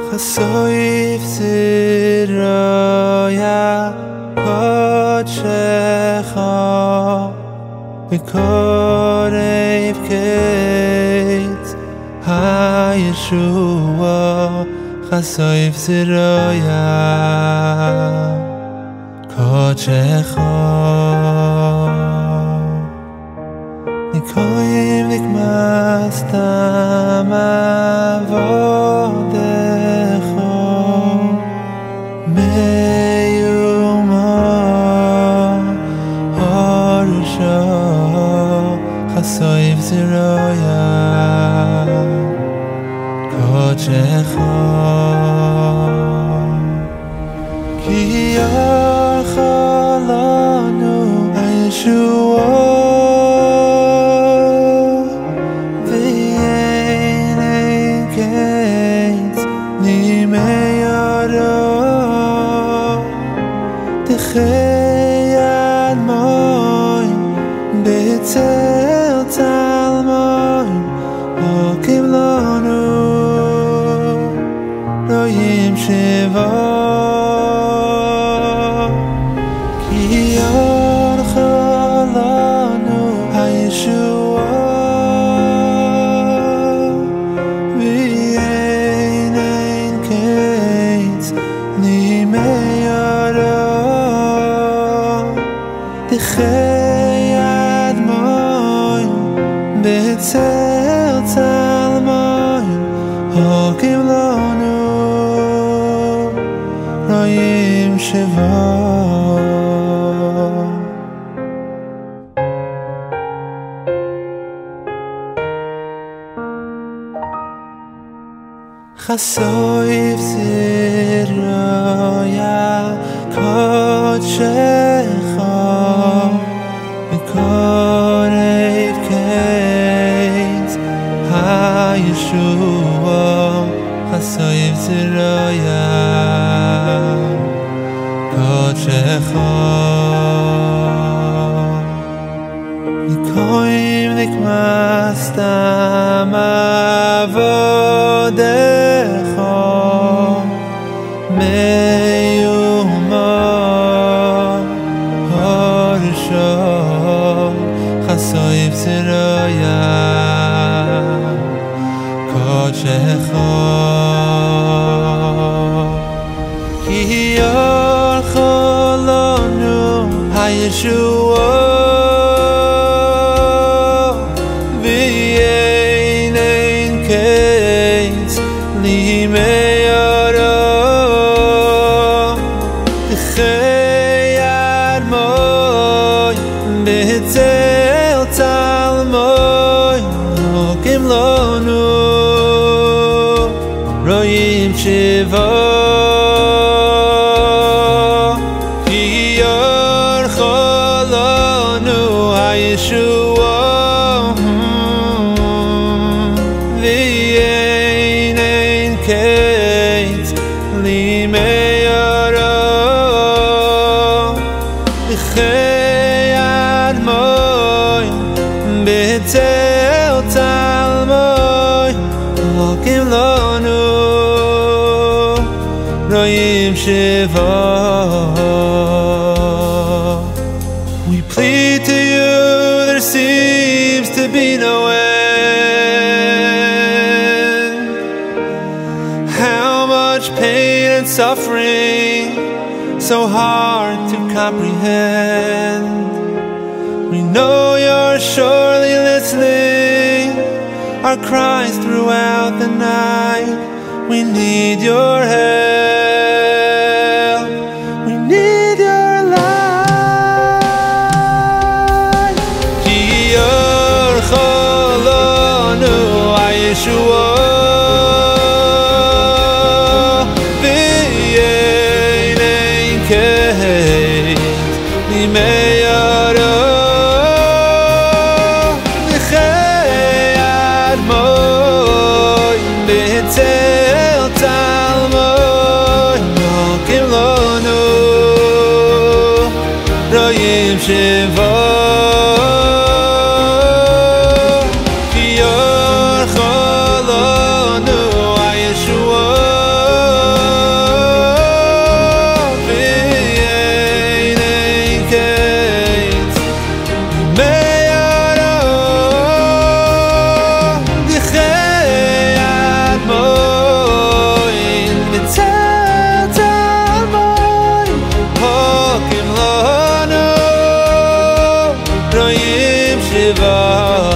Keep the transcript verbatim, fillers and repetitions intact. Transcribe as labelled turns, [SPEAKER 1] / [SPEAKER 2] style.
[SPEAKER 1] חשוף זרועיה קודשך בקרב קץ הישוע חשוף זרועיה קודשך נקוים נקמסתם עבודך מיומו הראשו חשוף זרועיה קודשך כי יחלנו הישועה חייד מוין בצל צלמוין הוקים לנו רואים שבו כי יורך לנו הישועה ואין אין קץ נימי חייד מוין בצל צלמוין הוקים לנו רואים שבו חשוף זרועיה קודשך בקרב קץ הישוע חשוף זרועיה קודשך נקוים נקמסתם עבודך מיומו הראשו חשוף זרועיה קודשך כי יורך לנו הישועה ואין אין קץ לימי אור חייד מוין בצל צלמוין הוקים לנו רואים שבו כי יורך לנו הישועה ואין אין קץ לימי אור חייד מוין בצל צלמוין הוקים לנו רואים שבו. We plead to you, there seems to be no end. How much pain and suffering, so hard to comprehend. We know you're surely listening, our cries throughout the night. We need your help, we need your light. Ki yorech lanu Yeshua v'yein ein kets nimei yaro v'chayad moy b'tzel talmoy nokim lanu royim shiva. Ki yorech lanu Yeshua give up.